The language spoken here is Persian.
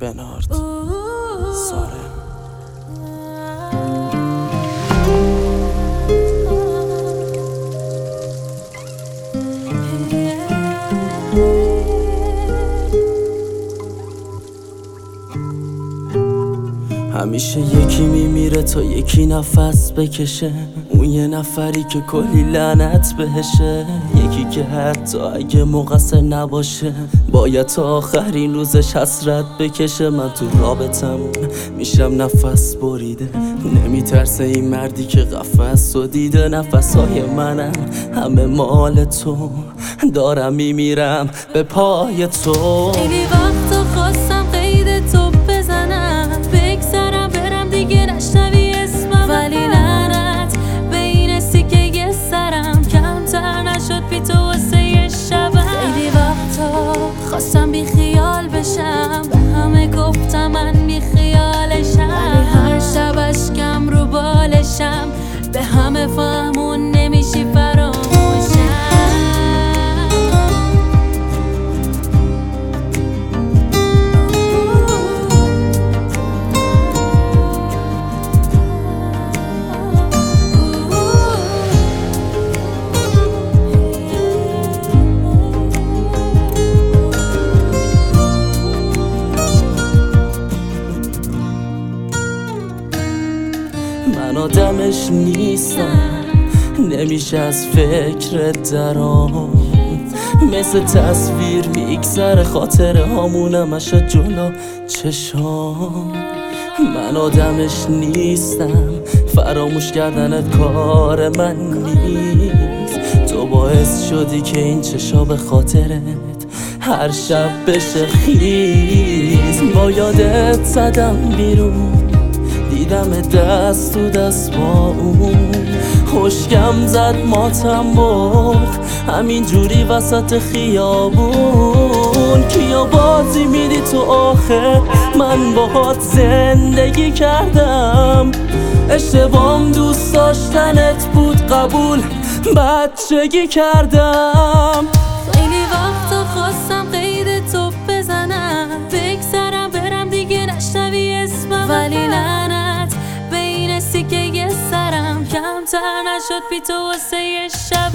بنارد سارم. همیشه یکی میمیره تا یکی نفس بکشه، اون یه نفری که کلی لعنت بهشه، یکی که حتی اگه مقصر نباشه باید تا آخرین روزش حسرت بکشه. من تو رابطمون میشم نفس بریده، نمیترسه این مردی که قفس و دیده. نفسهای منم همه مال تو، دارم میمیرم به پای تو. خیلی وقتا خواستم قید تو بزنم، بگذرم برم دیگه نشنوی اسمم، ولی لعنت به این سیکه سرم کمتر نشد بی تو واسه یه شبم. خیلی وقتا خواستم بی خیال بشم، به همه گفتم من بی خیالشم، ولی هر شب اشکم رو بالشم، به همه فهمون نمیشی فراموشم. من آدمش نیستم، نمیشه از فکر درام، مثل تصویر میگذره خاطره هامونم اشد جلو چشام. من آدمش نیستم، فراموش کردنت کار من نیست، تو باعث شدی که این چشا به خاطرت هر شب بشه خیز. با یادت زدم بیرون، دیدم دست تو دست با اون، خشکم زد ماتم برد همین جوری وسط خیابون. کیا بازی میدی تو آخه، من باهات زندگی کردم، اشتباهم دوست داشتنت بود قبول بچگی کردم. خیلی وقتا خواستم قید تو بزنم، بگذرم برم دیگه نشنوی اسمم، ولی لعنت به این سیکه سرم کمتر نشد بی تو واسه یه شب.